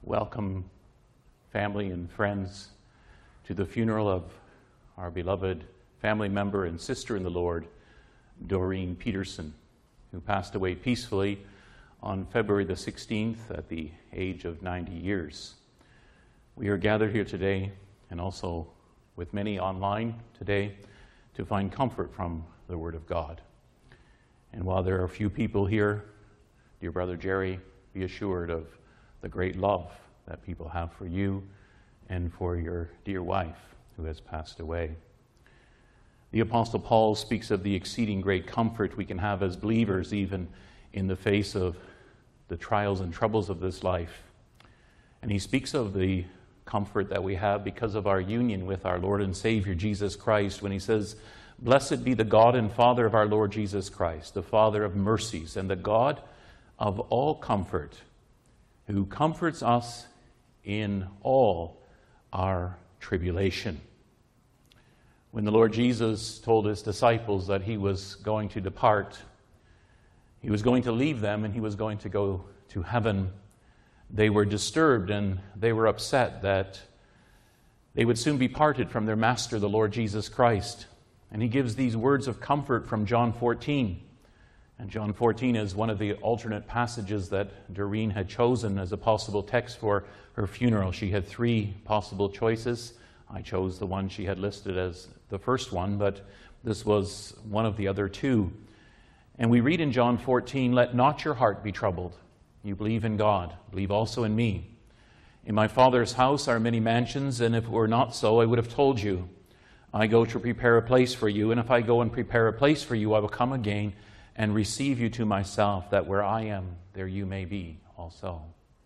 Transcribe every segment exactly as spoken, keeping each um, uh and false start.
welcome family and friends to the funeral of our beloved family member and sister in the Lord, Doreen Peterson, who passed away peacefully on February the sixteenth at the age of ninety years. We are gathered here today, and also with many online today, to find comfort from the Word of God. And while there are a few people here, dear Brother Jerry, be assured of the great love that people have for you and for your dear wife who has passed away. The Apostle Paul speaks of the exceeding great comfort we can have as believers, even in the face of the trials and troubles of this life. And he speaks of the comfort that we have because of our union with our Lord and Savior, Jesus Christ, when he says, "Blessed be the God and Father of our Lord Jesus Christ, the Father of mercies, and the God of all comfort, who comforts us in all our tribulation." When the Lord Jesus told his disciples that he was going to depart, he was going to leave them and he was going to go to heaven, they were disturbed and they were upset that they would soon be parted from their Master, the Lord Jesus Christ. And he gives these words of comfort from John fourteen. And John fourteen is one of the alternate passages that Doreen had chosen as a possible text for her funeral. She had three possible choices. I chose the one she had listed as the first one, but this was one of the other two. And we read in John fourteen, "Let not your heart be troubled. You believe in God, believe also in me. In my Father's house are many mansions, and if it were not so, I would have told you. I go to prepare a place for you, and if I go and prepare a place for you, I will come again and receive you to myself, that where I am, there you may be also."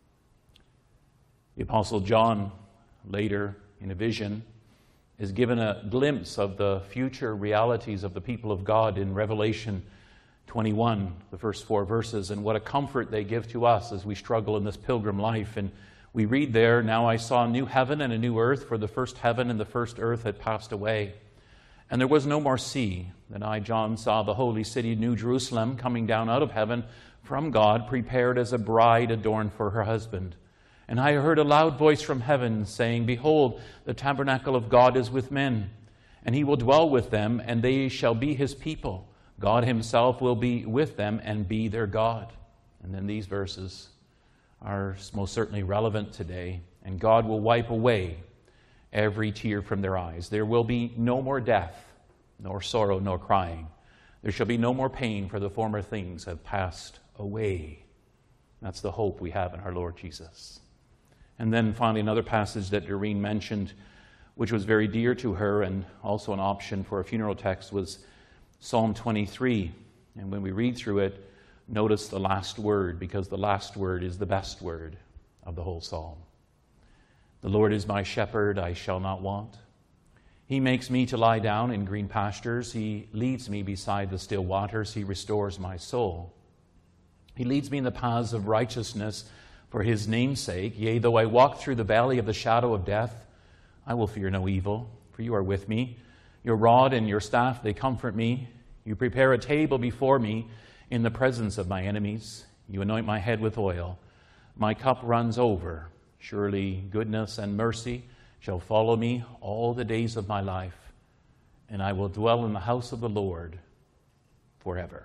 The Apostle John, later in a vision, is given a glimpse of the future realities of the people of God in Revelation twenty-one, the first four verses, and what a comfort they give to us as we struggle in this pilgrim life. And we read there, "Now I saw a new heaven and a new earth, for the first heaven and the first earth had passed away. And there was no more sea. Then I, John, saw the holy city, New Jerusalem, coming down out of heaven from God, prepared as a bride adorned for her husband. And I heard a loud voice from heaven saying, Behold, the tabernacle of God is with men, and he will dwell with them, and they shall be his people. God himself will be with them and be their God." And then these verses are most certainly relevant today. "And God will wipe away every tear from their eyes. There will be no more death, nor sorrow, nor crying. There shall be no more pain, for the former things have passed away." That's the hope we have in our Lord Jesus. And then finally, another passage that Doreen mentioned, which was very dear to her and also an option for a funeral text, was Psalm twenty-three. And when we read through it, notice the last word, because the last word is the best word of the whole psalm. "The Lord is my shepherd, I shall not want. He makes me to lie down in green pastures. He leads me beside the still waters. He restores my soul. He leads me in the paths of righteousness for his name's sake. Yea, though I walk through the valley of the shadow of death, I will fear no evil, for you are with me. Your rod and your staff, they comfort me. You prepare a table before me in the presence of my enemies. You anoint my head with oil. My cup runs over. Surely goodness and mercy shall follow me all the days of my life, and I will dwell in the house of the Lord forever."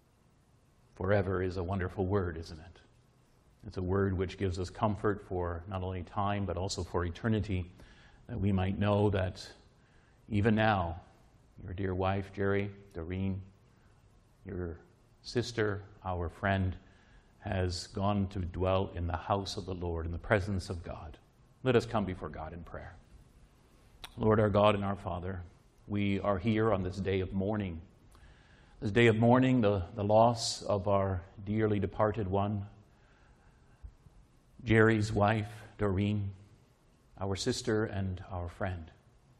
Forever is a wonderful word, isn't it? It's a word which gives us comfort for not only time, but also for eternity, that we might know that even now, your dear wife, Jerry, Doreen, your sister, our friend, has gone to dwell in the house of the Lord, in the presence of God. Let us come before God in prayer. Lord, our God and our Father, we are here on this day of mourning. This day of mourning, the, the loss of our dearly departed one, Jerry's wife, Doreen, our sister and our friend.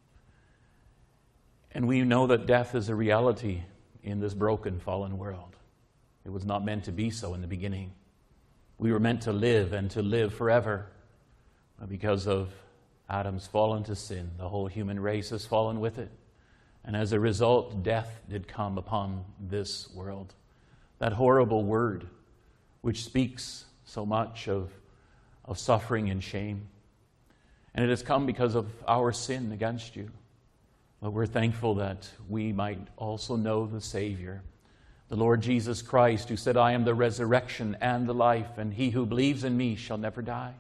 And we know that death is a reality in this broken, fallen world. It was not meant to be so in the beginning. We were meant to live and to live forever. But because of Adam's fall into sin, the whole human race has fallen with it. And as a result, death did come upon this world. That horrible word which speaks so much of of suffering and shame. And it has come because of our sin against you. But we're thankful that we might also know the Savior, the Lord Jesus Christ, who said, I am the resurrection and the life, and he who believes in me shall never die.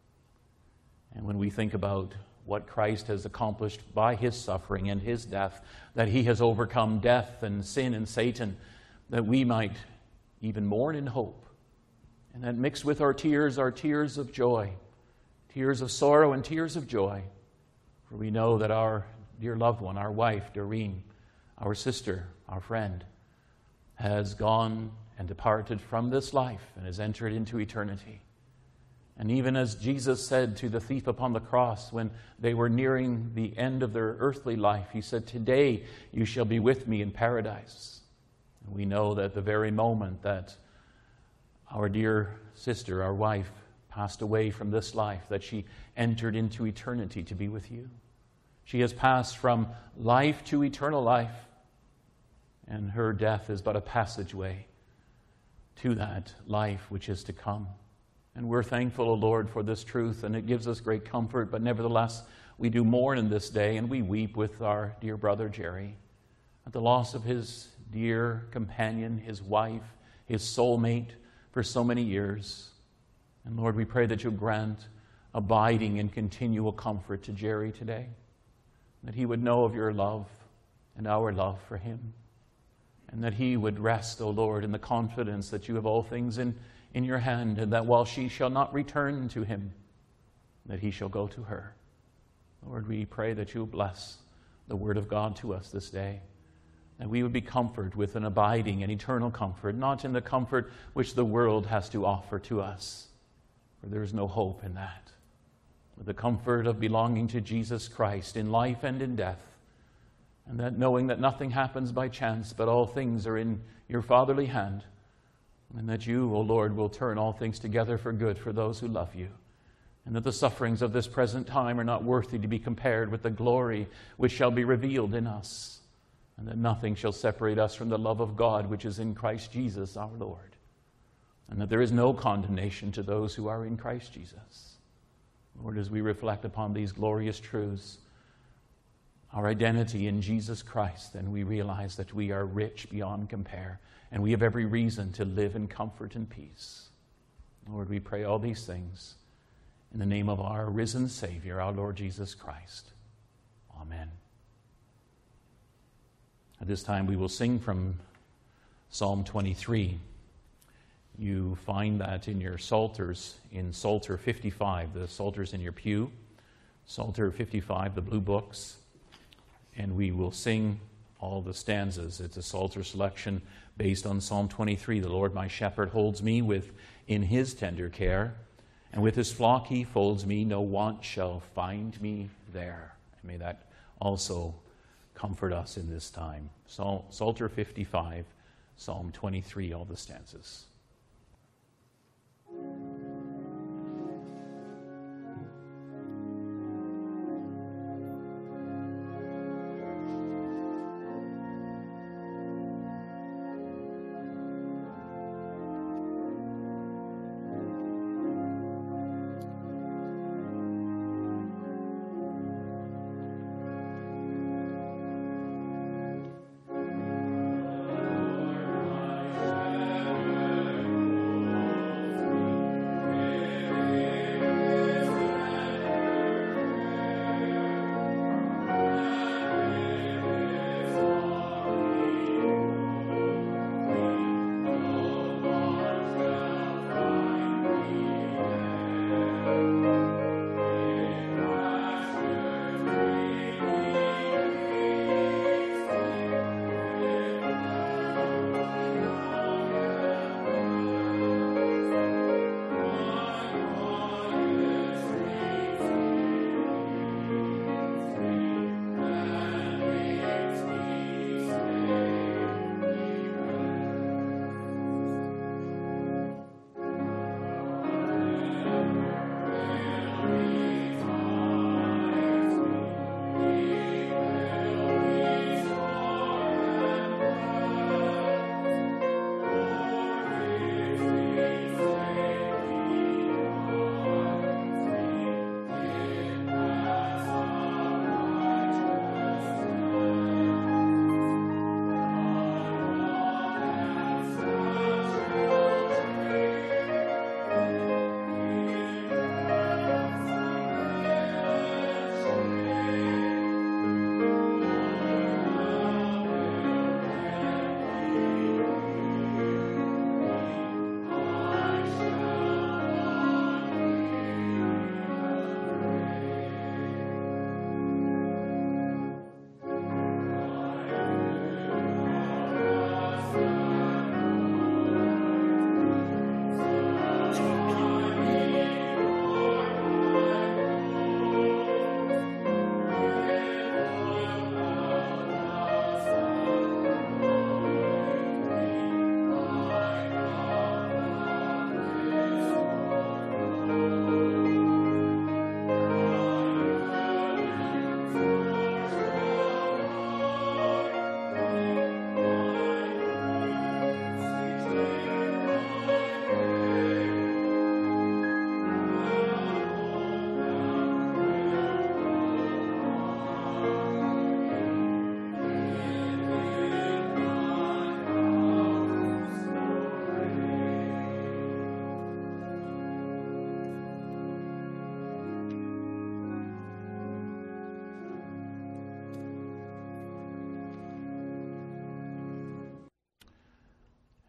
And when we think about what Christ has accomplished by his suffering and his death, that he has overcome death and sin and Satan, that we might even mourn in hope. And that mixed with our tears are tears of joy, tears of sorrow and tears of joy. For we know that our dear loved one, our wife, Doreen, our sister, our friend, has gone and departed from this life and has entered into eternity. And even as Jesus said to the thief upon the cross when they were nearing the end of their earthly life, he said, today you shall be with me in paradise. And we know that the very moment that our dear sister, our wife, passed away from this life, that she entered into eternity to be with you. She has passed from life to eternal life, and her death is but a passageway to that life which is to come. And we're thankful, O Lord, for this truth, and it gives us great comfort, but nevertheless, we do mourn in this day, and we weep with our dear brother Jerry at the loss of his dear companion, his wife, his soulmate for so many years. And Lord, we pray that you'll grant abiding and continual comfort to Jerry today, that he would know of your love and our love for him, and that he would rest, O Lord, in the confidence that you have all things in, in your hand, and that while she shall not return to him, that he shall go to her. Lord, we pray that you bless the word of God to us this day, that we would be comforted with an abiding and eternal comfort, not in the comfort which the world has to offer to us, for there is no hope in that. With the comfort of belonging to Jesus Christ in life and in death, and that knowing that nothing happens by chance, but all things are in your fatherly hand, and that you, O Lord, will turn all things together for good for those who love you, and that the sufferings of this present time are not worthy to be compared with the glory which shall be revealed in us, and that nothing shall separate us from the love of God which is in Christ Jesus our Lord, and that there is no condemnation to those who are in Christ Jesus. Lord, as we reflect upon these glorious truths, our identity in Jesus Christ, then we realize that we are rich beyond compare, and we have every reason to live in comfort and peace. Lord, we pray all these things in the name of our risen Savior, our Lord Jesus Christ. Amen. At this time, we will sing from Psalm twenty-three. You find that in your Psalters, in Psalter fifty-five, the Psalters in your pew, Psalter fifty-five, the blue books, and we will sing all the stanzas. It's a Psalter selection based on Psalm twenty-three. The Lord my shepherd holds me with in his tender care, and with his flock he folds me, no want shall find me there. And may that also comfort us in this time. Psalter fifty-five, Psalm twenty-three, all the stanzas. Lord, my shepherd,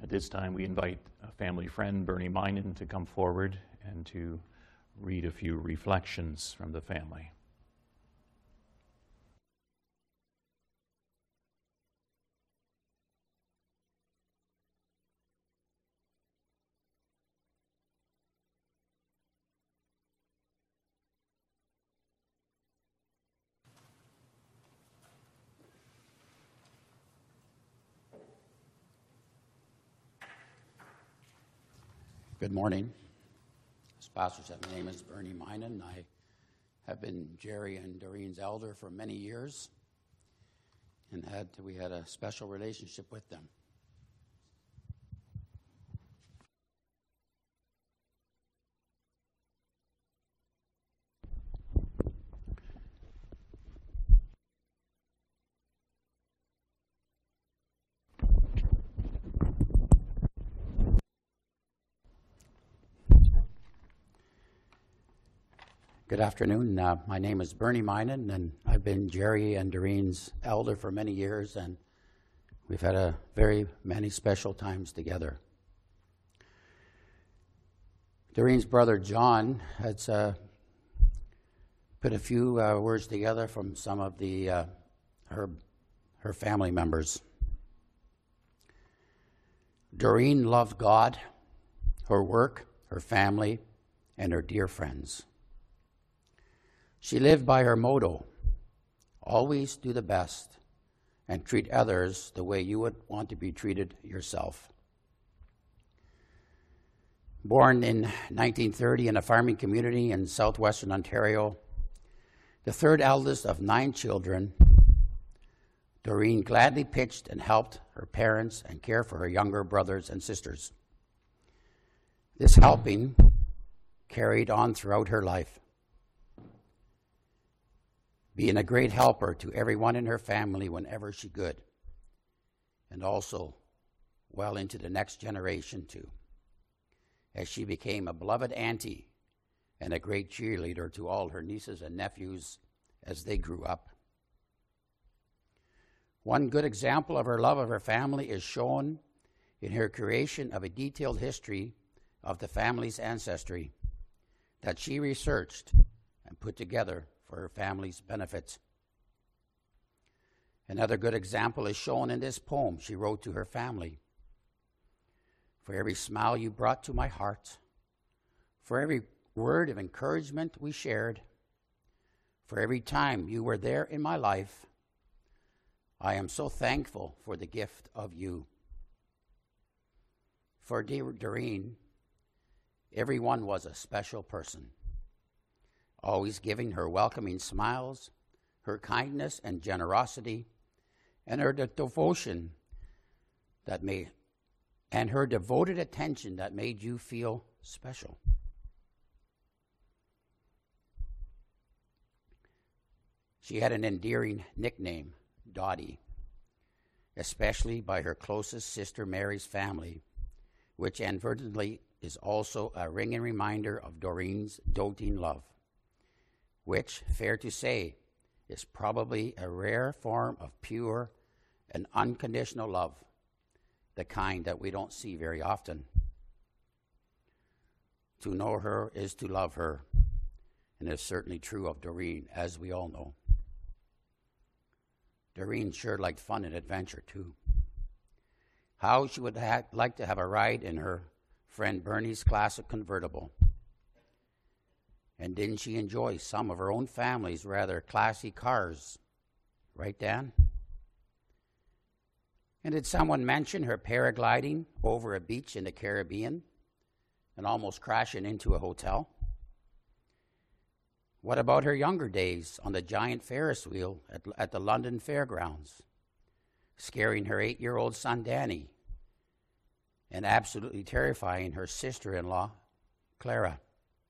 At this time, we invite a family friend, Bernie Minen, to come forward and to read a few reflections from the family. Good morning. As Pastor said, my name is Bernie Minen. I have been Jerry and Doreen's elder for many years, and had we had a special relationship with them. Good afternoon. Uh, my name is Bernie Minen, and I've been Jerry and Doreen's elder for many years, and we've had a very many special times together. Doreen's brother John has uh, put a few uh, words together from some of the uh, her her family members. Doreen loved God, her work, her family, and her dear friends. She lived by her motto, always do the best and treat others the way you would want to be treated yourself. Born in nineteen thirty in a farming community in southwestern Ontario, the third eldest of nine children, Doreen gladly pitched and helped her parents and care for her younger brothers and sisters. This helping carried on throughout her life, being a great helper to everyone in her family whenever she could, and also well into the next generation too, as she became a beloved auntie and a great cheerleader to all her nieces and nephews as they grew up. One good example of her love of her family is shown in her creation of a detailed history of the family's ancestry that she researched and put together for her family's benefit. Another good example is shown in this poem she wrote to her family. For every smile you brought to my heart, for every word of encouragement we shared, for every time you were there in my life, I am so thankful for the gift of you. For dear Doreen, everyone was a special person, always giving her welcoming smiles, her kindness and generosity, and her de- devotion that made, and her devoted attention that made you feel special. She had an endearing nickname, Dottie, especially by her closest sister Mary's family, which inadvertently is also a ringing reminder of Doreen's doting love, which, fair to say, is probably a rare form of pure and unconditional love, the kind that we don't see very often. To know her is to love her, and it's certainly true of Doreen, as we all know. Doreen sure liked fun and adventure, too. How she would ha- like to have a ride in her friend Bernie's classic convertible. And didn't she enjoy some of her own family's rather classy cars? Right, Dan? And did someone mention her paragliding over a beach in the Caribbean and almost crashing into a hotel? What about her younger days on the giant Ferris wheel at, at the London Fairgrounds, scaring her eight-year-old son Danny and absolutely terrifying her sister-in-law, Clara?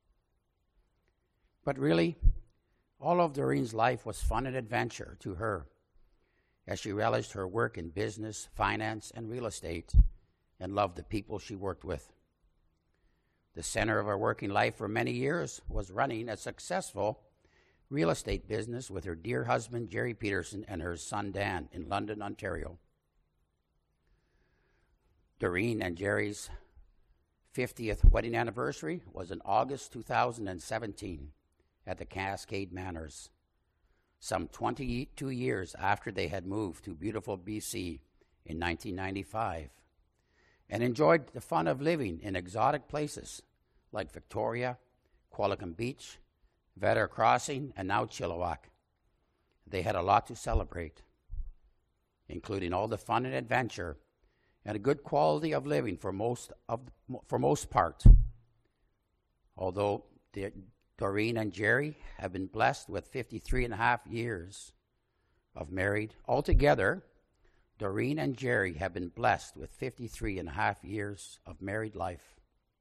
But really, all of Doreen's life was fun and adventure to her, as she relished her work in business, finance, and real estate, and loved the people she worked with. The center of her working life for many years was running a successful real estate business with her dear husband, Jerry Peterson, and her son, Dan, in London, Ontario. Doreen and Jerry's fiftieth wedding anniversary was in August two thousand seventeen at the Cascade Manors, some twenty-two years after they had moved to beautiful B C in nineteen ninety-five, and enjoyed the fun of living in exotic places like Victoria, Qualicum Beach, Vedder Crossing, and now Chilliwack. They had a lot to celebrate, including all the fun and adventure and a good quality of living for most of for most part. Although the, Doreen and Jerry have been blessed with fifty-three and a half years of married. Altogether, Doreen and Jerry have been blessed with fifty-three and a half years of married life.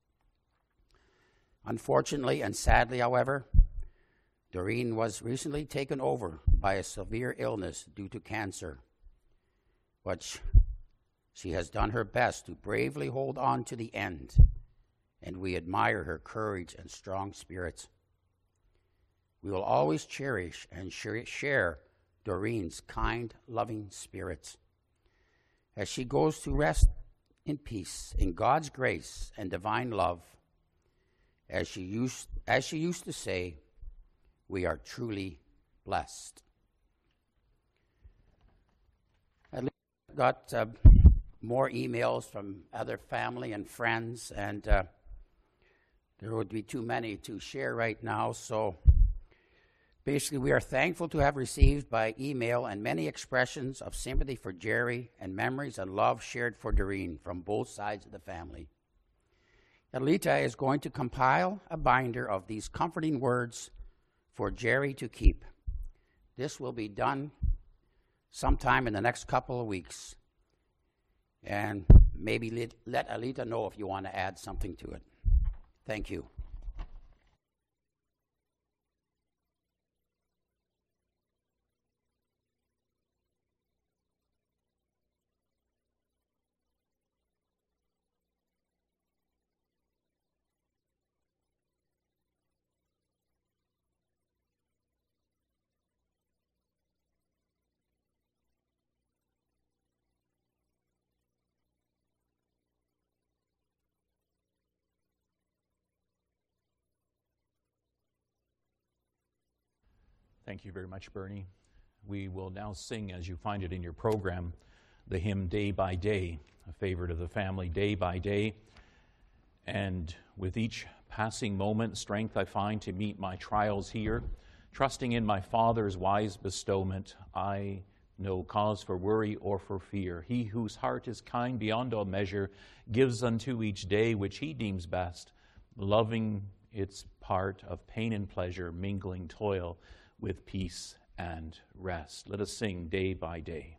Unfortunately and sadly, however, Doreen was recently taken over by a severe illness due to cancer, which she has done her best to bravely hold on to the end, and we admire her courage and strong spirit. We will always cherish and share Doreen's kind, loving spirit as she goes to rest in peace, in God's grace and divine love. As she used, as she used to say, we are truly blessed. I got uh, more emails from other family and friends, and uh, there would be too many to share right now, so basically we are thankful to have received by email and many expressions of sympathy for Jerry and memories and love shared for Doreen from both sides of the family. Alita is going to compile a binder of these comforting words for Jerry to keep. This will be done sometime in the next couple of weeks. And maybe let, let Alita know if you want to add something to it. Thank you. Thank you very much, Bernie. We will now sing, as you find it in your program, the hymn Day by Day, a favorite of the family, Day by Day. And with each passing moment, strength I find to meet my trials here. Trusting in my Father's wise bestowment, I no cause for worry or for fear. He whose heart is kind beyond all measure gives unto each day which he deems best, loving its part of pain and pleasure, mingling toil with peace and rest. Let us sing Day by Day.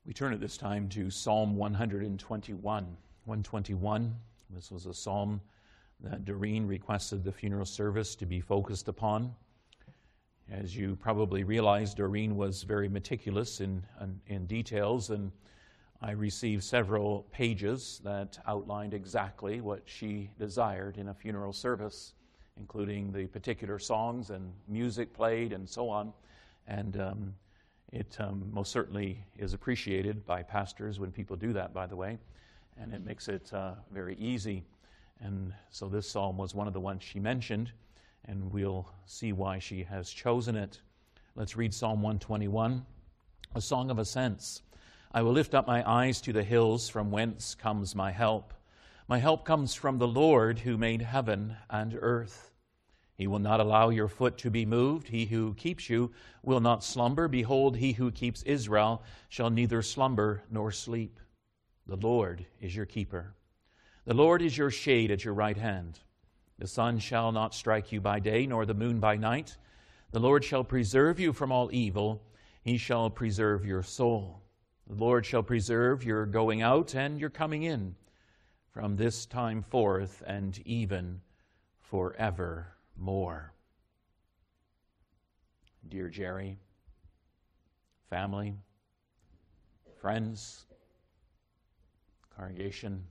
We turn at this time to Psalm one twenty-one. one twenty-one, this was a psalm that Doreen requested the funeral service to be focused upon. As you probably realize, Doreen was very meticulous in, in, in details, and I received several pages that outlined exactly what she desired in a funeral service, including the particular songs and music played and so on. And um, it um, most certainly is appreciated by pastors when people do that, by the way, and it makes it uh, very easy. And so this psalm was one of the ones she mentioned, and we'll see why she has chosen it. Let's read Psalm one twenty-one, a song of ascents. I will lift up my eyes to the hills, from whence comes my help. My help comes from the Lord who made heaven and earth. He will not allow your foot to be moved. He who keeps you will not slumber. Behold, he who keeps Israel shall neither slumber nor sleep. The Lord is your keeper. The Lord is your shade at your right hand. The sun shall not strike you by day, nor the moon by night. The Lord shall preserve you from all evil. He shall preserve your soul. The Lord shall preserve your going out and your coming in from this time forth and even forevermore. Dear Jerry, family, friends, congregation,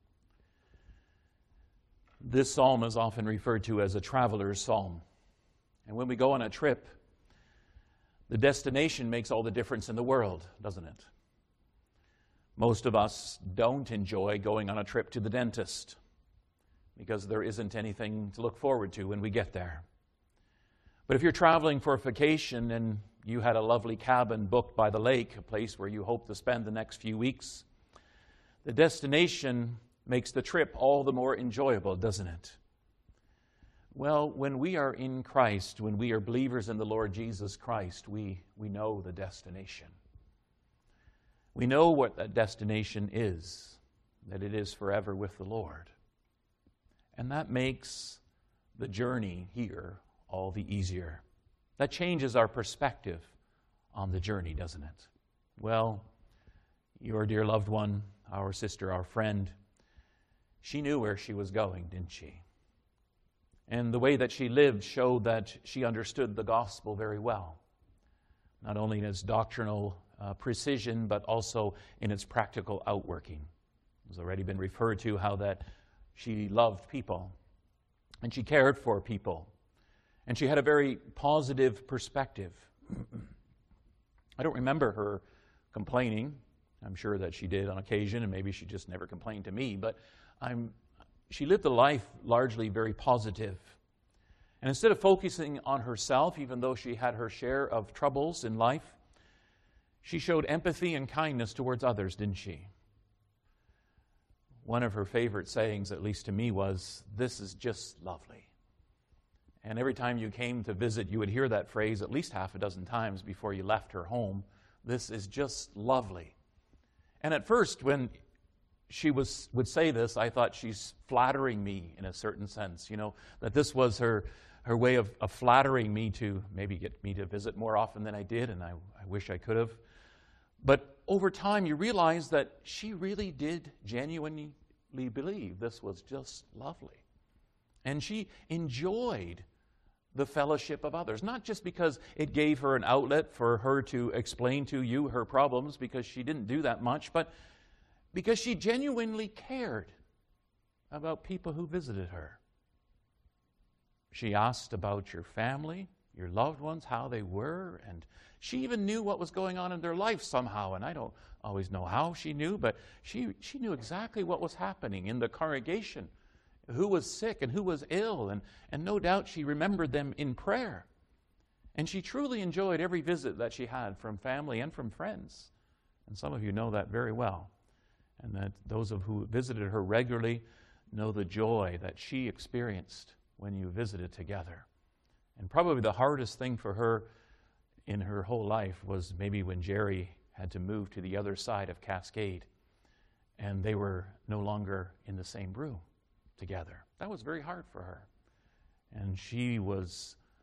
this psalm is often referred to as a traveler's psalm. And when we go on a trip, the destination makes all the difference in the world, doesn't it? Most of us don't enjoy going on a trip to the dentist because there isn't anything to look forward to when we get there. But if you're traveling for a vacation and you had a lovely cabin booked by the lake, a place where you hope to spend the next few weeks, the destination makes the trip all the more enjoyable, doesn't it? Well, when we are in Christ, when we are believers in the Lord Jesus Christ, we, we know the destination. We know what that destination is, that it is forever with the Lord. And that makes the journey here all the easier. That changes our perspective on the journey, doesn't it? Well, your dear loved one, our sister, our friend, she knew where she was going, didn't she? And the way that she lived showed that she understood the gospel very well, not only in its doctrinal uh, precision, but also in its practical outworking. It's already been referred to how that she loved people, and she cared for people, and she had a very positive perspective. I don't remember her complaining. I'm sure that she did on occasion, and maybe she just never complained to me, but I'm, she lived a life largely very positive. And instead of focusing on herself, even though she had her share of troubles in life, she showed empathy and kindness towards others, didn't she? One of her favorite sayings, at least to me, was, "This is just lovely." And every time you came to visit, you would hear that phrase at least half a dozen times before you left her home. This is just lovely. And at first, when she was would say this, I thought she's flattering me in a certain sense, you know, that this was her, her way of, of flattering me to maybe get me to visit more often than I did, and I, I wish I could have. But over time, you realize that she really did genuinely believe this was just lovely. And she enjoyed the fellowship of others, not just because it gave her an outlet for her to explain to you her problems, because she didn't do that much, but because she genuinely cared about people who visited her. She asked about your family, your loved ones, how they were, and she even knew what was going on in their life somehow, and I don't always know how she knew, but she, she knew exactly what was happening in the congregation, who was sick and who was ill, and, and no doubt she remembered them in prayer. And she truly enjoyed every visit that she had from family and from friends. And some of you know that very well. And that those of who visited her regularly know the joy that she experienced when you visited together. And probably the hardest thing for her in her whole life was maybe when Jerry had to move to the other side of Cascade, and they were no longer in the same room together. That was very hard for her. And she was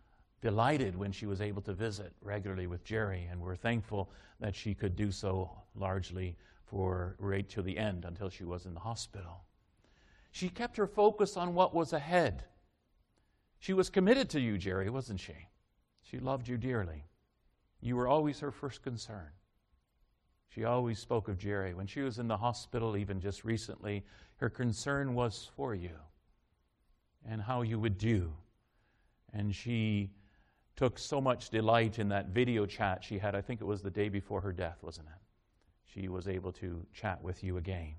delighted when she was able to visit regularly with Jerry, and we're thankful that she could do so largely for right to the end until she was in the hospital. She kept her focus on what was ahead. She was committed to you, Jerry, wasn't she? She loved you dearly. You were always her first concern. She always spoke of Jerry. When she was in the hospital, even just recently, her concern was for you and how you would do. And she took so much delight in that video chat she had. I think it was the day before her death, wasn't it? She was able to chat with you again.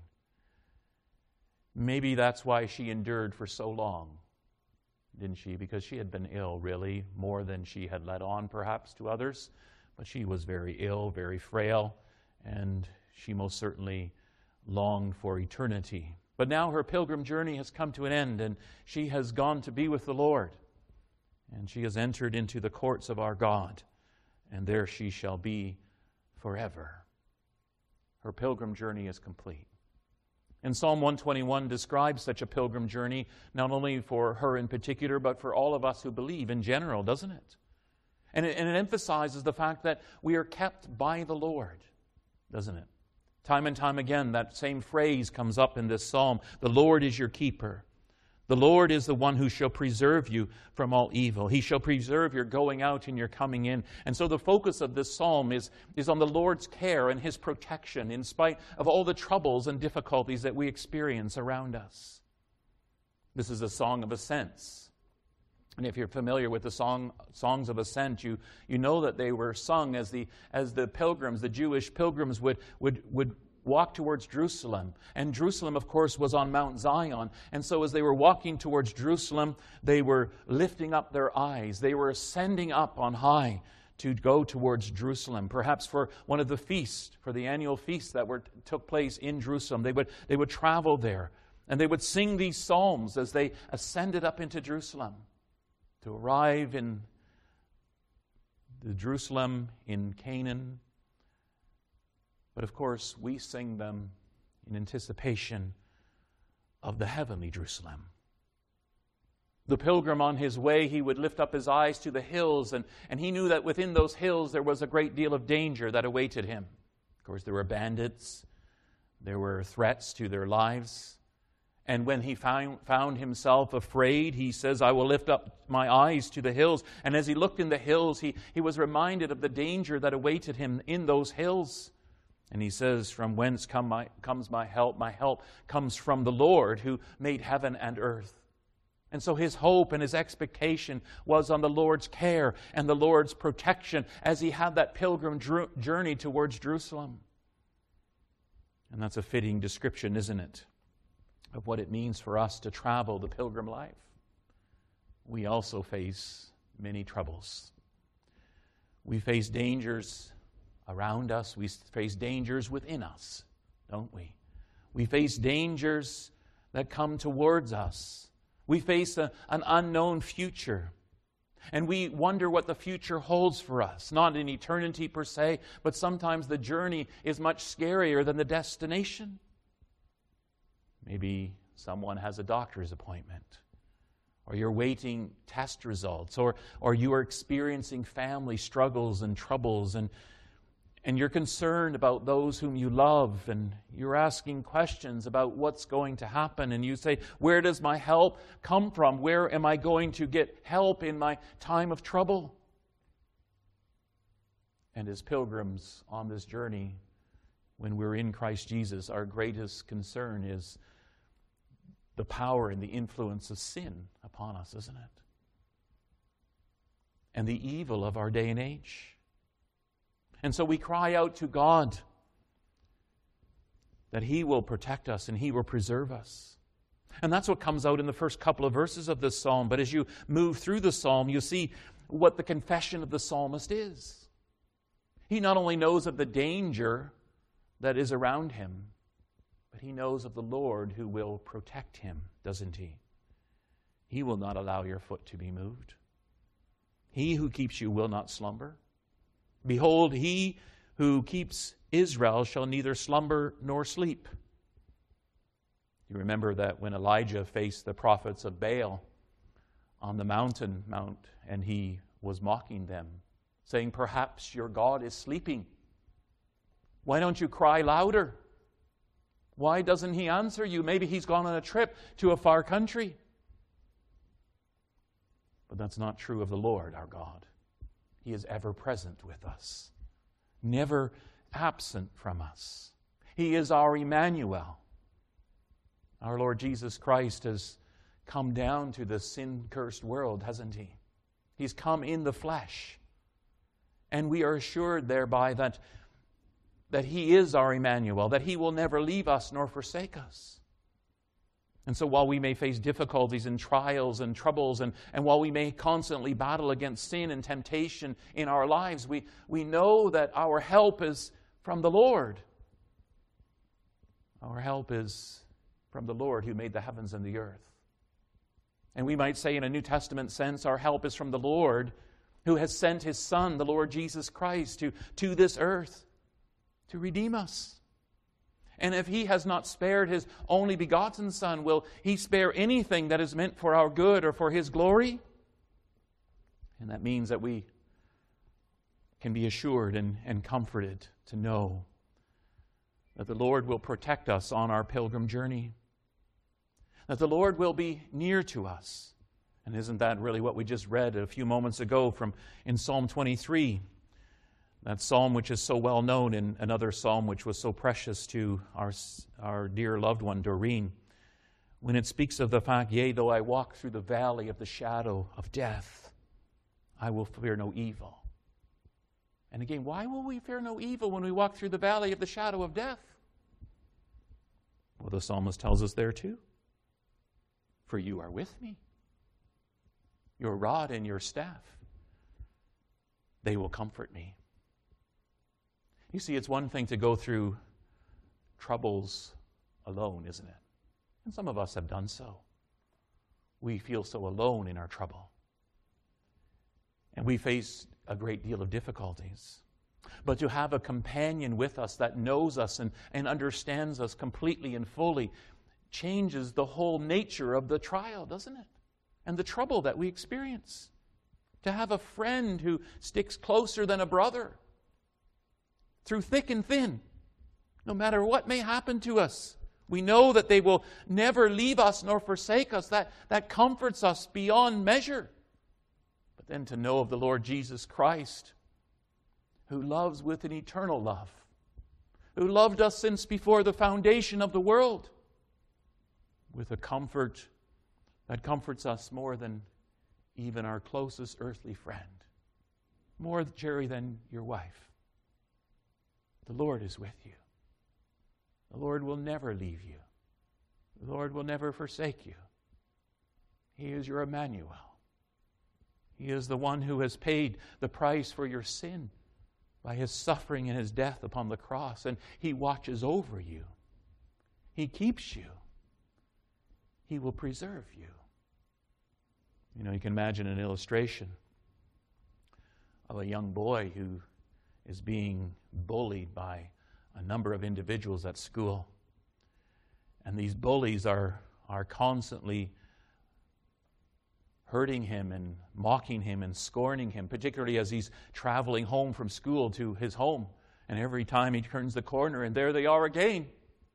Maybe that's why she endured for so long, didn't she? Because she had been ill, really, more than she had let on, perhaps, to others. But she was very ill, very frail, and she most certainly longed for eternity. But now her pilgrim journey has come to an end, and she has gone to be with the Lord. And she has entered into the courts of our God, and there she shall be forever. Her pilgrim journey is complete. And Psalm one twenty-one describes such a pilgrim journey, not only for her in particular, but for all of us who believe in general, doesn't it? And it, and it emphasizes the fact that we are kept by the Lord, doesn't it? Time and time again, that same phrase comes up in this psalm. The Lord is your keeper. The Lord is the one who shall preserve you from all evil. He shall preserve your going out and your coming in. And so the focus of this psalm is, is on the Lord's care and His protection in spite of all the troubles and difficulties that we experience around us. This is a song of ascents. And if you're familiar with the song, songs of ascent, you, you know that they were sung as the, as the pilgrims, the Jewish pilgrims would, would, would walk towards Jerusalem. And Jerusalem, of course, was on Mount Zion. And so as they were walking towards Jerusalem, they were lifting up their eyes. They were ascending up on high to go towards Jerusalem, perhaps for one of the feasts, for the annual feasts that were took place in Jerusalem. They would, they would travel there, and they would sing these psalms as they ascended up into Jerusalem to arrive in the Jerusalem in Canaan. But of course, we sing them in anticipation of the heavenly Jerusalem. The pilgrim on his way, he would lift up his eyes to the hills, and, and he knew that within those hills there was a great deal of danger that awaited him. Of course, there were bandits, there were threats to their lives. And when he found, found himself afraid, he says, I will lift up my eyes to the hills. And as he looked in the hills, he, he was reminded of the danger that awaited him in those hills. And he says, from whence come my, comes my help? My help comes from the Lord who made heaven and earth. And so his hope and his expectation was on the Lord's care and the Lord's protection as he had that pilgrim journey towards Jerusalem. And that's a fitting description, isn't it, of what it means for us to travel the pilgrim life. We also face many troubles. We face dangers around us. We face dangers within us, don't we? We face dangers that come towards us. We face a, an unknown future. And we wonder what the future holds for us. Not in eternity per se, but sometimes the journey is much scarier than the destination. Maybe someone has a doctor's appointment, or you're waiting test results, or, or you are experiencing family struggles and troubles, and And you're concerned about those whom you love, and you're asking questions about what's going to happen. And you say, where does my help come from? Where am I going to get help in my time of trouble? And as pilgrims on this journey, when we're in Christ Jesus, our greatest concern is the power and the influence of sin upon us, isn't it? And the evil of our day and age. And so we cry out to God that He will protect us and He will preserve us. And that's what comes out in the first couple of verses of this psalm. But as you move through the psalm, you see what the confession of the psalmist is. He not only knows of the danger that is around him, but he knows of the Lord who will protect him, doesn't he? He will not allow your foot to be moved. He who keeps you will not slumber. Behold, He who keeps Israel shall neither slumber nor sleep. You remember that when Elijah faced the prophets of Baal on the mountain, Mount, and he was mocking them, saying, "Perhaps your God is sleeping. Why don't you cry louder? Why doesn't he answer you? Maybe he's gone on a trip to a far country." But that's not true of the Lord our God. He is ever present with us, never absent from us. He is our Emmanuel. Our Lord Jesus Christ has come down to the sin-cursed world, hasn't he? He's come in the flesh. And we are assured thereby that, that he is our Emmanuel, that he will never leave us nor forsake us. And so while we may face difficulties and trials and troubles, and, and while we may constantly battle against sin and temptation in our lives, we, we know that our help is from the Lord. Our help is from the Lord who made the heavens and the earth. And we might say in a New Testament sense, our help is from the Lord who has sent his Son, the Lord Jesus Christ, to, to this earth to redeem us. And if he has not spared his only begotten Son, will he spare anything that is meant for our good or for his glory? And that means that we can be assured and, and comforted to know that the Lord will protect us on our pilgrim journey, that the Lord will be near to us. And isn't that really what we just read a few moments ago from in Psalm twenty-three? That psalm which is so well known, and another psalm which was so precious to our, our dear loved one, Doreen, when it speaks of the fact, "Yea, though I walk through the valley of the shadow of death, I will fear no evil." And again, why will we fear no evil when we walk through the valley of the shadow of death? Well, the psalmist tells us there too. "For you are with me. Your rod and your staff, they will comfort me." You see, it's one thing to go through troubles alone, isn't it? And some of us have done so. We feel so alone in our trouble. And we face a great deal of difficulties. But to have a companion with us that knows us and, and understands us completely and fully changes the whole nature of the trial, doesn't it? And the trouble that we experience. To have a friend who sticks closer than a brother through thick and thin, no matter what may happen to us. We know that they will never leave us nor forsake us. That, that comforts us beyond measure. But then to know of the Lord Jesus Christ, who loves with an eternal love, who loved us since before the foundation of the world, with a comfort that comforts us more than even our closest earthly friend, more, Jerry, than your wife. The Lord is with you. The Lord will never leave you. The Lord will never forsake you. He is your Emmanuel. He is the one who has paid the price for your sin by his suffering and his death upon the cross, and he watches over you. He keeps you. He will preserve you. You know, you can imagine an illustration of a young boy who is being bullied by a number of individuals at school. And these bullies are, are constantly hurting him and mocking him and scorning him, particularly as he's traveling home from school to his home. And every time he turns the corner, and there they are again.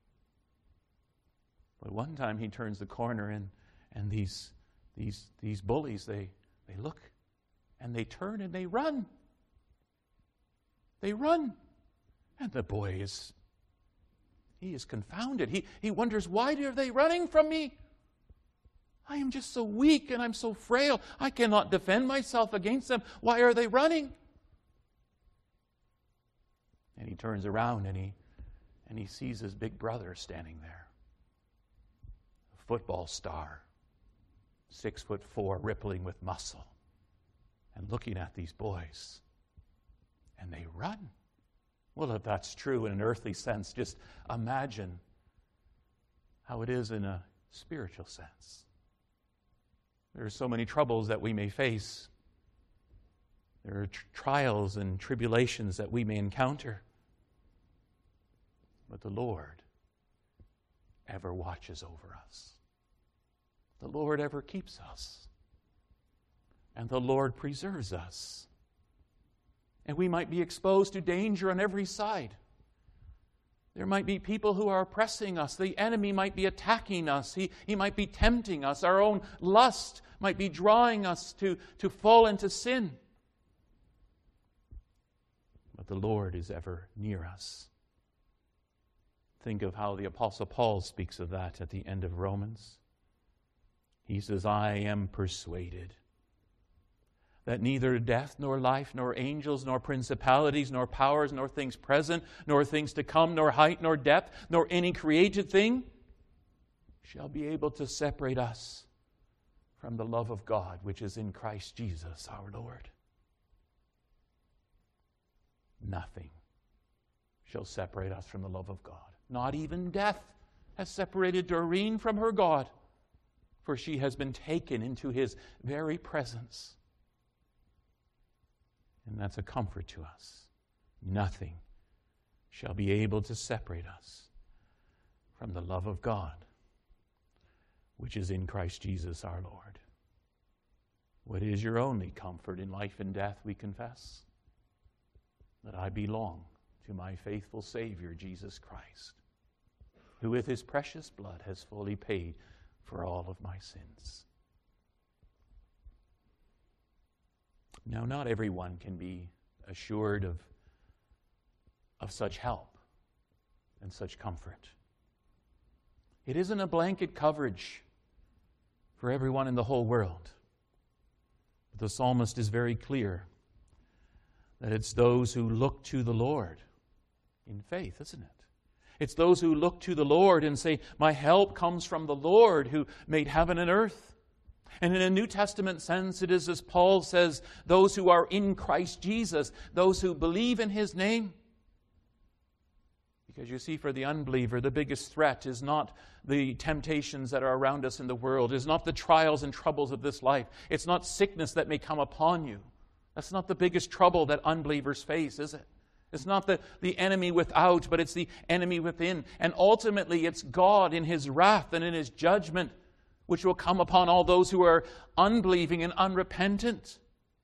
But one time he turns the corner, and, and these, these, these bullies, they, they look, and they turn and they run. They run. And the boy is, he is confounded. He, he wonders, why are they running from me? I am just so weak and I'm so frail. I cannot defend myself against them. Why are they running? And he turns around and he, and he sees his big brother standing there. A football star, six foot four, rippling with muscle, and looking at these boys. And they run. Well, if that's true in an earthly sense, just imagine how it is in a spiritual sense. There are so many troubles that we may face. There are tr- trials and tribulations that we may encounter. But the Lord ever watches over us. The Lord ever keeps us. and the Lord preserves us. And we might be exposed to danger on every side. There might be people who are oppressing us. The enemy might be attacking us. He, he might be tempting us. Our own lust might be drawing us to, to fall into sin. But the Lord is ever near us. Think of how the Apostle Paul speaks of that at the end of Romans. He says, I am persuaded that neither death, nor life, nor angels, nor principalities, nor powers, nor things present, nor things to come, nor height, nor depth, nor any created thing shall be able to separate us from the love of God, which is in Christ Jesus our Lord. Nothing shall separate us from the love of God. Not even death has separated Doreen from her God, for she has been taken into His very presence. And that's a comfort to us. Nothing shall be able to separate us from the love of God, which is in Christ Jesus our Lord. What is your only comfort in life and death, we confess? That I belong to my faithful Savior, Jesus Christ, who with His precious blood has fully paid for all of my sins. Now, not everyone can be assured of, of such help and such comfort. It isn't a blanket coverage for everyone in the whole world. But the psalmist is very clear that it's those who look to the Lord in faith, isn't it? It's those who look to the Lord and say, my help comes from the Lord who made heaven and earth. And in a New Testament sense, it is as Paul says, those who are in Christ Jesus, those who believe in His name. Because you see, for the unbeliever, the biggest threat is not the temptations that are around us in the world, is not the trials and troubles of this life. It's not sickness that may come upon you. That's not the biggest trouble that unbelievers face, is it? It's not the, the enemy without, but it's the enemy within. And ultimately, it's God in His wrath and in His judgment which will come upon all those who are unbelieving and unrepentant.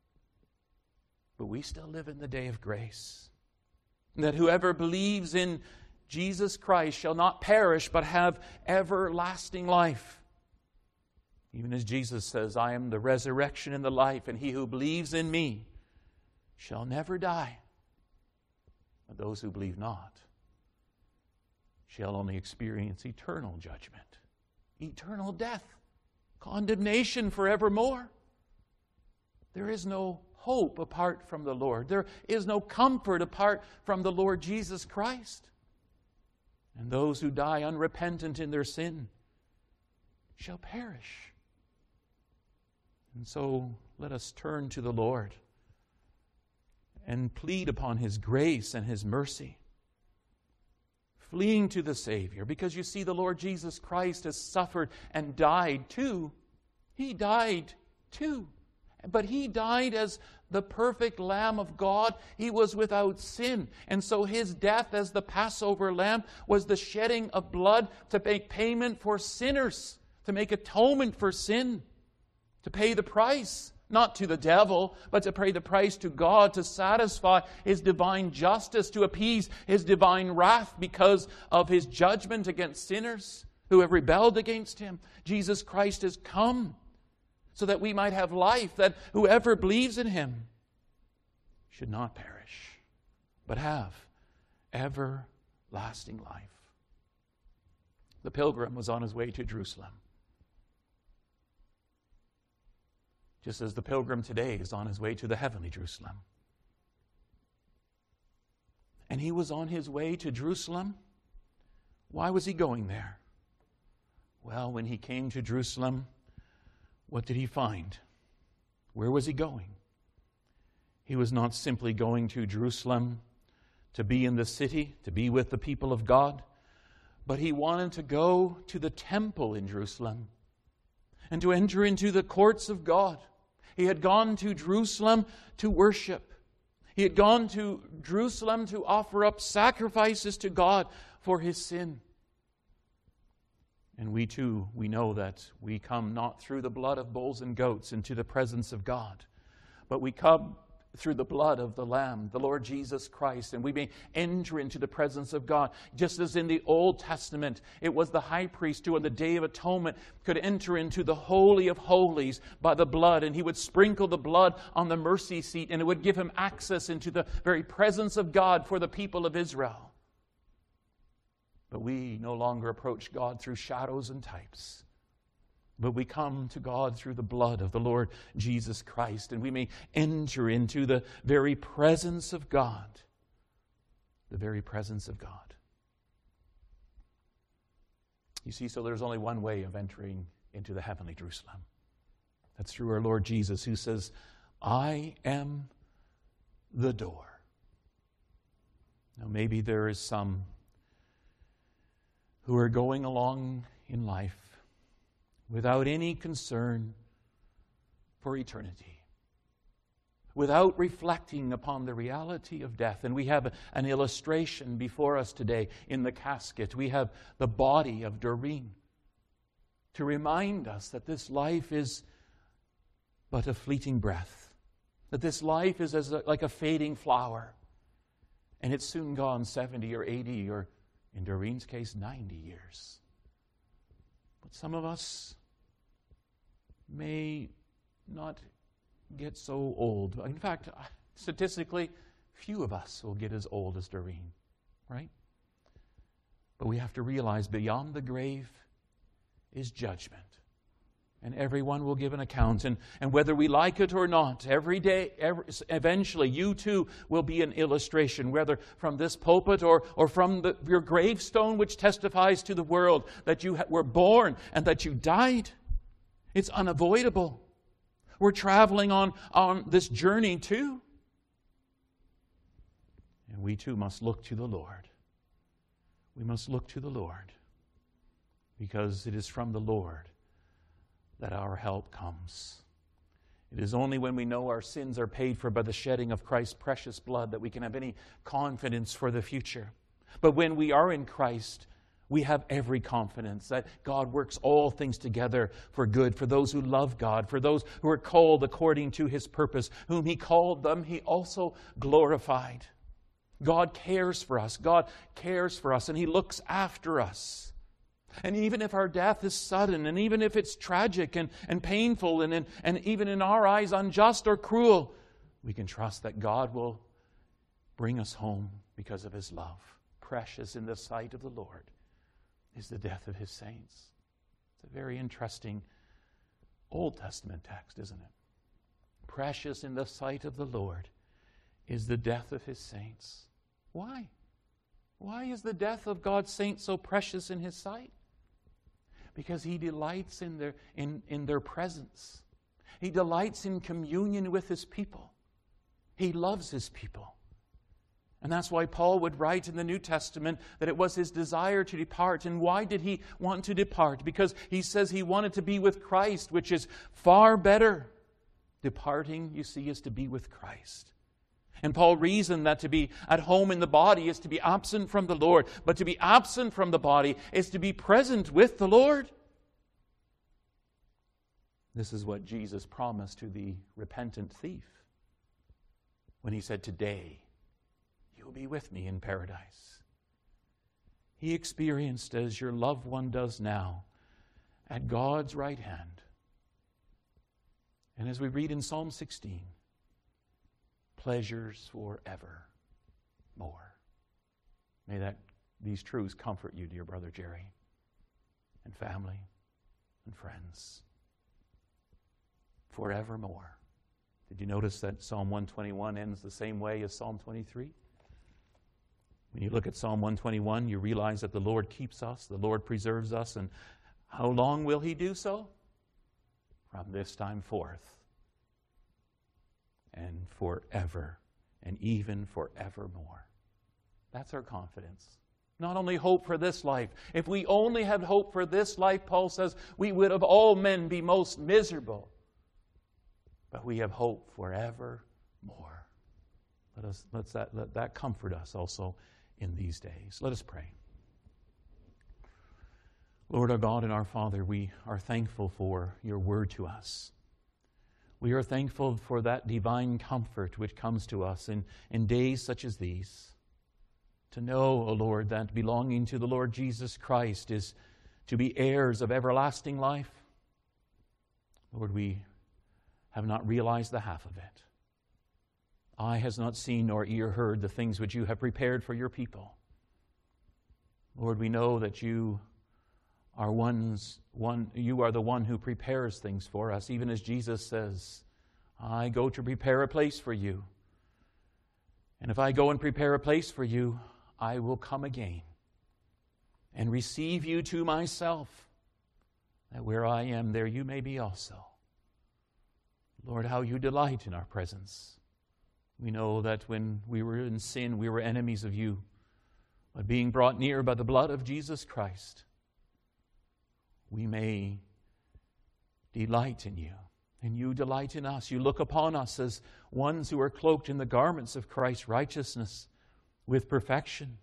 But we still live in the day of grace. And that whoever believes in Jesus Christ shall not perish, but have everlasting life. Even as Jesus says, I am the resurrection and the life, and he who believes in me shall never die. But those who believe not shall only experience eternal judgment, eternal death, condemnation forevermore. There is no hope apart from the Lord. There is no comfort apart from the Lord Jesus Christ. And those who die unrepentant in their sin shall perish. And so let us turn to the Lord and plead upon His grace and His mercy, fleeing to the Savior. Because you see, the Lord Jesus Christ has suffered and died too. He died too. But He died as the perfect Lamb of God. He was without sin. And so His death as the Passover lamb was the shedding of blood to make payment for sinners, to make atonement for sin, to pay the price, not to the devil, but to pay the price to God, to satisfy His divine justice, to appease His divine wrath because of His judgment against sinners who have rebelled against Him. Jesus Christ has come so that we might have life, that whoever believes in Him should not perish, but have everlasting life. The pilgrim was on his way to Jerusalem, just as the pilgrim today is on his way to the heavenly Jerusalem. And he was on his way to Jerusalem. Why was he going there? Well, when he came to Jerusalem, what did he find? Where was he going? He was not simply going to Jerusalem to be in the city, to be with the people of God, but he wanted to go to the temple in Jerusalem and to enter into the courts of God. He had gone to Jerusalem to worship. He had gone to Jerusalem to offer up sacrifices to God for his sin. And we too, we know that we come not through the blood of bulls and goats into the presence of God, but we come through the blood of the Lamb, the Lord Jesus Christ, and we may enter into the presence of God. Just as in the Old Testament, it was the high priest who on the Day of Atonement could enter into the Holy of Holies by the blood, and he would sprinkle the blood on the mercy seat, and it would give him access into the very presence of God for the people of Israel. But we no longer approach God through shadows and types, but we come to God through the blood of the Lord Jesus Christ, and we may enter into the very presence of God. The very presence of God. You see, so there's only one way of entering into the heavenly Jerusalem. That's through our Lord Jesus, who says, I am the door. Now maybe there is some who are going along in life without any concern for eternity, without reflecting upon the reality of death. And we have an illustration before us today in the casket. We have the body of Doreen to remind us that this life is but a fleeting breath, that this life is as a, like a fading flower, and it's soon gone seventy or eighty, or in Doreen's case, ninety years. But some of us may not get so old. In fact, statistically, few of us will get as old as Doreen, right? But we have to realize beyond the grave is judgment. And everyone will give an account. And, and whether we like it or not, every day, every, eventually, you too will be an illustration, whether from this pulpit or, or from the, your gravestone, which testifies to the world that you ha- were born and that you died. It's unavoidable. We're traveling on, on this journey too. And we too must look to the Lord. We must look to the Lord, because it is from the Lord that our help comes. It is only when we know our sins are paid for by the shedding of Christ's precious blood that we can have any confidence for the future. But when we are in Christ, we have every confidence that God works all things together for good, for those who love God, for those who are called according to His purpose. Whom He called them, He also glorified. God cares for us. God cares for us, and He looks after us. And even if our death is sudden, and even if it's tragic and, and painful, and, and, and even in our eyes unjust or cruel, we can trust that God will bring us home because of His love. Precious in the sight of the Lord is the death of His saints. It's a very interesting Old Testament text, isn't it? Precious in the sight of the Lord is the death of His saints. Why? Why is the death of God's saints so precious in His sight? Because He delights in their, in, in their presence. He delights in communion with His people. He loves His people. And that's why Paul would write in the New Testament that it was his desire to depart. And why did he want to depart? Because he says he wanted to be with Christ, which is far better. Departing, you see, is to be with Christ. And Paul reasoned that to be at home in the body is to be absent from the Lord. But to be absent from the body is to be present with the Lord. This is what Jesus promised to the repentant thief when He said, today you'll be with me in paradise. He experienced, as your loved one does now, at God's right hand. And as we read in Psalm sixteen, pleasures forever more. May that these truths comfort you, dear brother Jerry, and family and friends. Forevermore. Did you notice that Psalm one twenty-one ends the same way as Psalm twenty-three? When you look at Psalm one twenty-one, you realize that the Lord keeps us, the Lord preserves us, and how long will He do so? From this time forth, and forever, and even forevermore. That's our confidence. Not only hope for this life. If we only had hope for this life, Paul says, we would of all men be most miserable. But we have hope forevermore. Let us let that let that comfort us also in these days. Let us pray. Lord our God and our Father, we are thankful for your word to us. We are thankful for that divine comfort which comes to us in, in days such as these. To know, O Lord, that belonging to the Lord Jesus Christ is to be heirs of everlasting life. Lord, we have not realized the half of it. Eye has not seen nor ear heard the things which you have prepared for your people. Lord, we know that you are ones, one, you are the one who prepares things for us, even as Jesus says, I go to prepare a place for you. And if I go and prepare a place for you, I will come again and receive you to myself, that where I am, there you may be also. Lord, how you delight in our presence. We know that when we were in sin, we were enemies of you, but being brought near by the blood of Jesus Christ, we may delight in you, and you delight in us. You look upon us as ones who are cloaked in the garments of Christ's righteousness with perfection.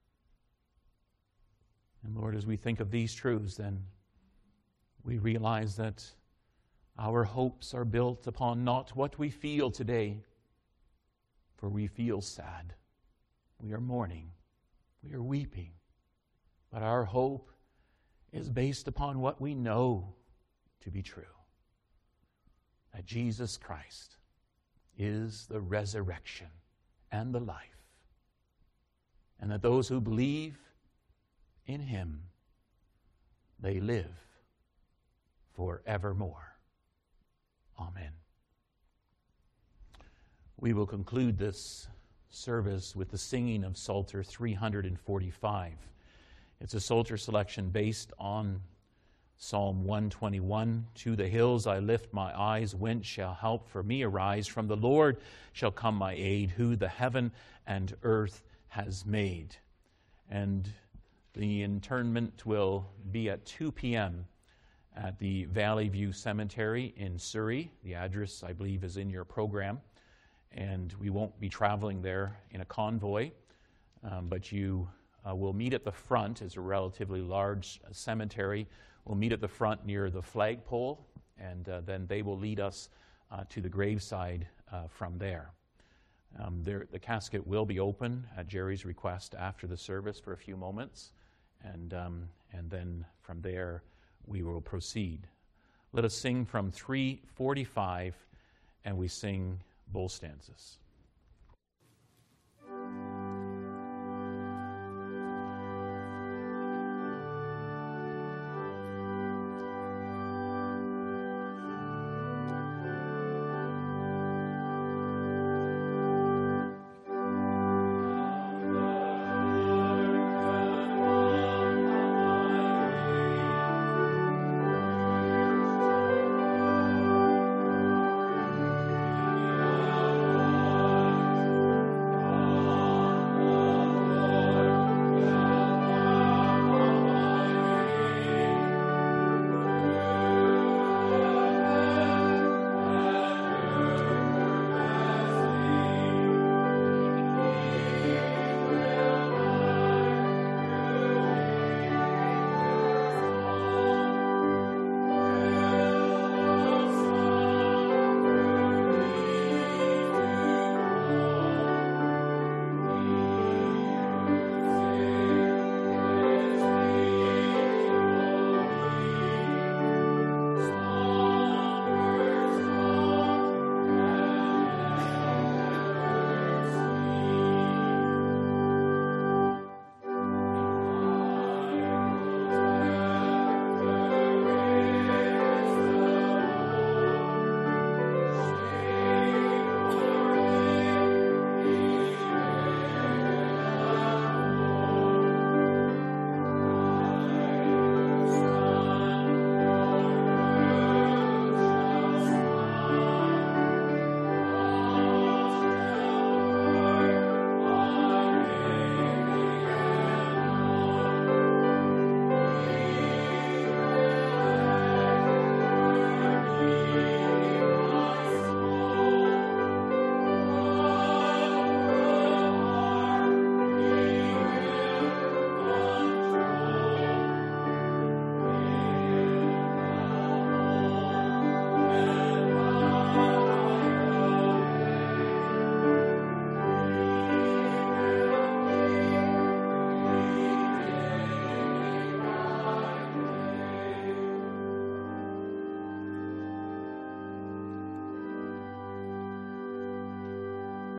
And Lord, as we think of these truths, then we realize that our hopes are built upon not what we feel today, for we feel sad. We are mourning. We are weeping. But our hope is based upon what we know to be true. That Jesus Christ is the resurrection and the life. And that those who believe in Him, they live forevermore. Amen. We will conclude this service with the singing of Psalter three forty-five. It's a Psalter selection based on Psalm one twenty-one. To the hills I lift my eyes, whence shall help for me arise? From the Lord shall come my aid, who the heaven and earth has made. And the interment will be at two p.m. at the Valley View Cemetery in Surrey. The address, I believe, is in your program. And we won't be traveling there in a convoy, um, but you uh, will meet at the front. It's a relatively large uh, cemetery. We'll meet at the front near the flagpole, and uh, then they will lead us uh, to the graveside uh, from there. Um, there. The casket will be open at Jerry's request after the service for a few moments, and, um, and then from there we will proceed. Let us sing from three forty-five, and we sing both stanzas.